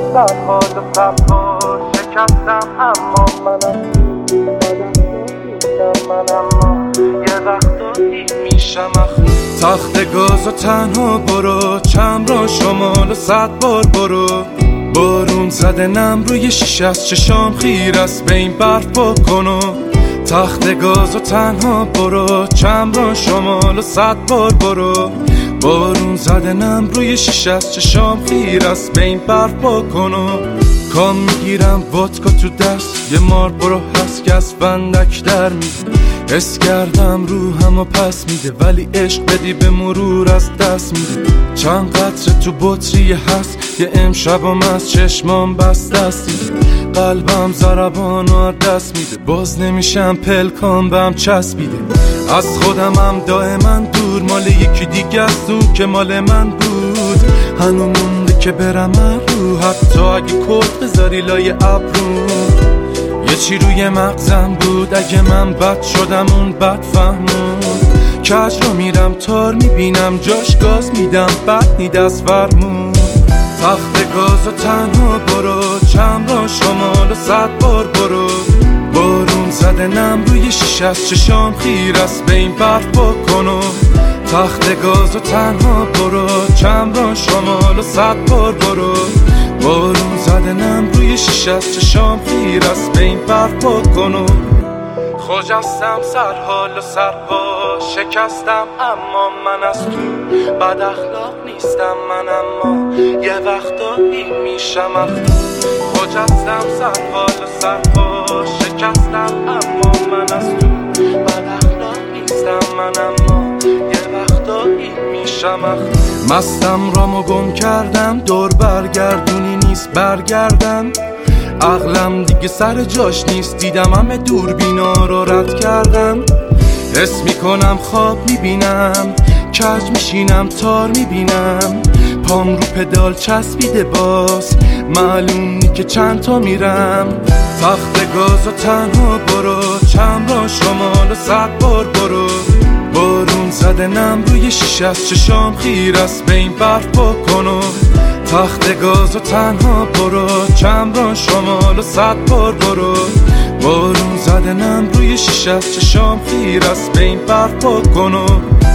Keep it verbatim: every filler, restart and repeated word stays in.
صد حال و صد حال شکستم، اما منم من اما یه وقتایی میشم اخم. تخت گاز و تنها برو، چم را شمال و صد بار برو. بارون زده نم روی شیشه از چشام خیر است، به این برف بکن و تخت گاز و تنها برو، چم را شمال و صد بار برو. بارون زده نم روی شیشه از چشام خیر است، به این برف بکن و کام میگیرم وودکا تو دست، یه مار برو هست که از بندک در میده. حس کردم روحم و پس میده، ولی عشق بدی به مرور از دست میده. چند قطره تو بطری هست، یه امشبم از چشمام بست دستی. قلبم ضربان و دست میده، باز نمیشم پلکام بهم چسبیده. از خودمم دائما دور، مال یکی دیگه است اون که مال من بود. هنو مونده که برم رو، حتی اگه کت بذاری لای ابرو. یه چی روی مغزم بود، اگه من بد شدم اون بد فهمون. کج رو میرم تار میبینم جاش گاز میدم، بد نی دست فرمون. تخت گاز و تنها برو، چم را شمال و صد بار برو. بارون زده نم روی شیشه از چشام خیر است، به این برف بکن و تخت گاز و تنها برو، چم را شمال و صد بار برو. بارون زده نم روی شیشه از چشام خیر است، به این برف بکن و خجستم سر حال و سرپا شکستم، اما من از تو بد اخلاق نیستم من، اما یه وقتایی میشم اخم. خجستم سر حال و سرپا شکستم، اما من از تو بد اخلاق نیستم من، اما یه وقتایی میشم اخم. مستم رامو گم کردم، دور برگردونی نیست برگردم. عقلم دیگه سر جاش نیست، دیدم همه دوربینا رو رد کردم. حس میکنم خواب میبینم، کج میشینم تار میبینم. پام رو پدال چسبیده باز، معلوم نی که چند تا میرم. تخت گاز و تنها برو، چم را شمال و صد بار برو. بارون زده نم روی شیشه از چشام خیر است، به این برف بکن و تخت گاز و تنها برو، چم را شمال و صد بار برو. بارون زده نم روی شیشه از چشام خیر است، به این برف بکن و